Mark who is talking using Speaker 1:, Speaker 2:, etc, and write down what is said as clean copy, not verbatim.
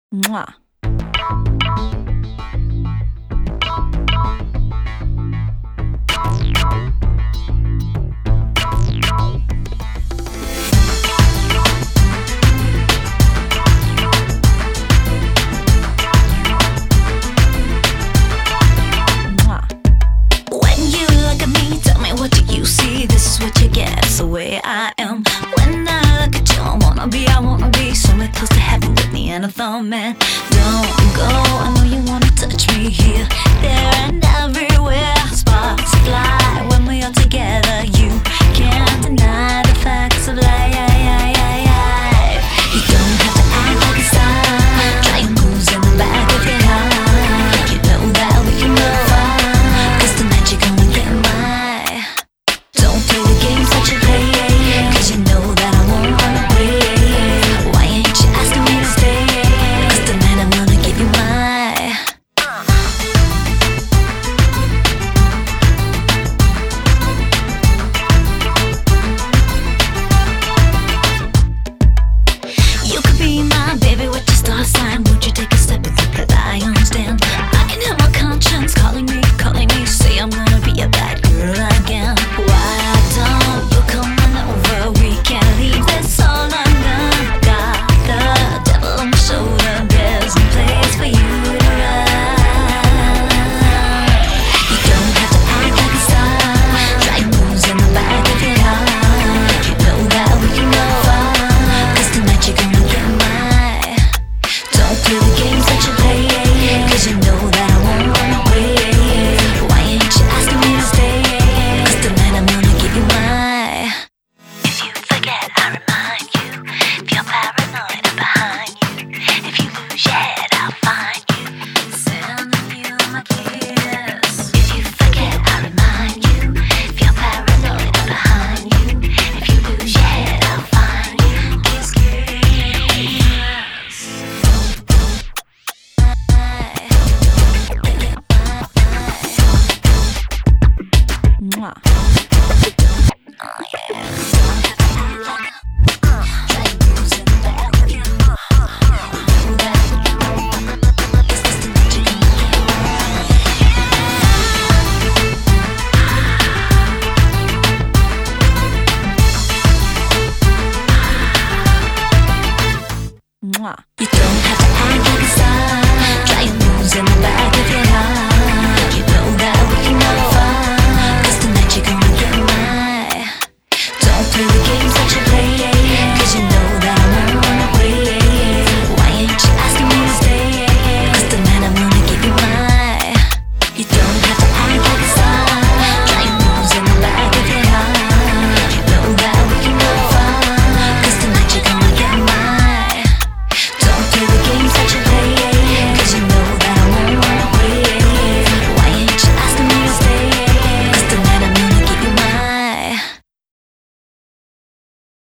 Speaker 1: Mwah.
Speaker 2: This is what you get, it's the way I am. When I look at you, I wanna be somewhere close to heaven with me and a thumb, man. Don't go, I know you wanna touch me here, there and everywhere. Sparks fly when we are together. You can't deny the facts of life. You don't have to act like it's time. Try your moves in the back of your heart. You know that we can go far, 'cause tonight you're gonna get mine. Don't play the games that you play, 'cause you know that I won't run away. Why ain't you asking me to stay? 'Cause tonight I'm gonna give you mine. You could be my baby, what's your star sign? Would you take a step and keep your lions stand? I can hear my conscience calling me, say I'm gonna be a bad girl again. Why don't you come on over? We can't leave this all undone. Got the devil on my shoulder, there's no place for you to run. You don't have to act like a star. Try moves in the back of your heart. You know that we can go far, 'cause tonight you're gonna get mine. Don't play the games that you play, 'cause you know that I won't run away. Why ain't you asking me to stay? 'Cause tonight I'm gonna give you mine. If you forget, I remind you. If you're paranoid, I'm behind you. If you lose your head, I'll find